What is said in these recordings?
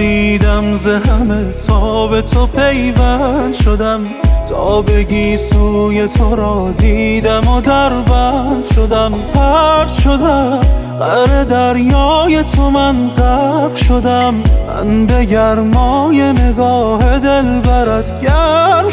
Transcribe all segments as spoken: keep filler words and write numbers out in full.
بریدم ز همه تا به تو پیوند شدم، تا بگی سوی تو را دیدم و در بند شدم. پرت شدم غرق دریای تو من غرق شدم، من به گرمای نگاه دلبرت گرم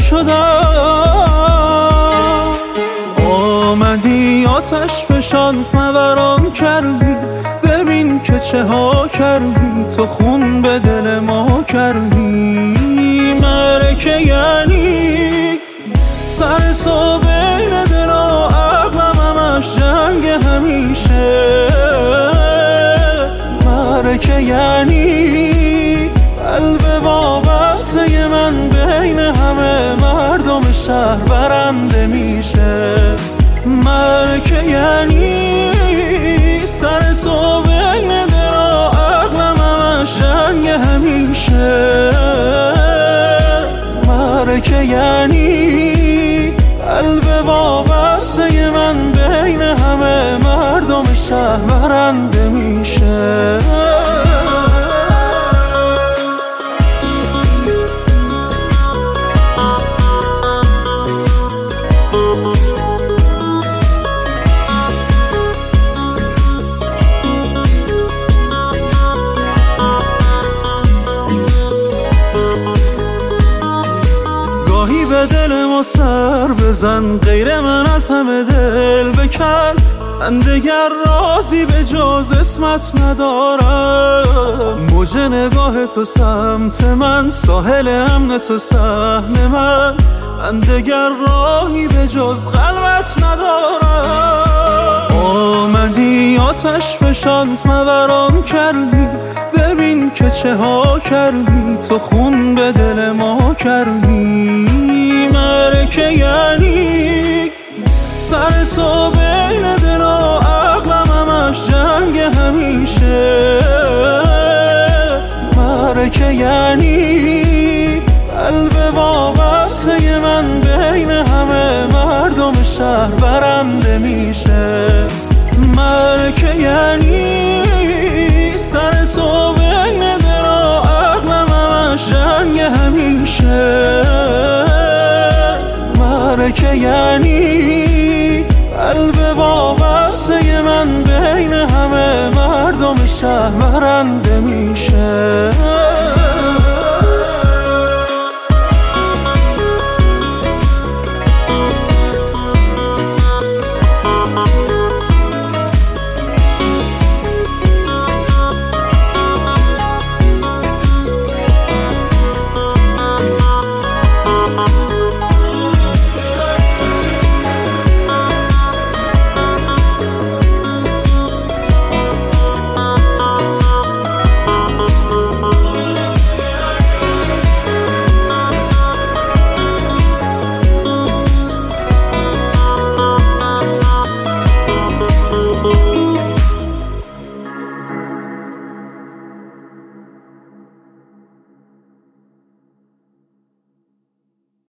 شدم. آمدی آتش فشان فوران کردی، ببین که چه ها کردی، تو خون به دل ما کردی. مرکه یعنی سر تو بین دل و عقلم همش جنگ همیشه. مرکه یعنی قلب وابسته من بین همه مردم شهر برنده میشه. مرکه یعنی سر تو بین دل و عقلم همش جنگ همیشه. مرکه یعنی قلب وابسته من بین همه مردم شهر برنده میشه. به دل ما سر بزن، غیر من از همه دل بکن. من دگر رازی به جز اسمت ندارم. موج نگاه تو سمت من، ساحل امن تو صحن من. من دگر راهی به جز قلبت ندارم. آمدی آتش فشان فوران کردی، ببین که چه ها کردی، تو خون به دل ما کردی. مرکه یعنی سر تو بین دل و عقلم همش جنگ همیشه. مرکه یعنی قلب وابسته من بین همه مردم شهر برنده میشه. مرکه یعنی سر تو بین دل و عقلم همش جنگ همیشه. مرکه یعنی قلب وابسته من بین همه مردم شهر برنده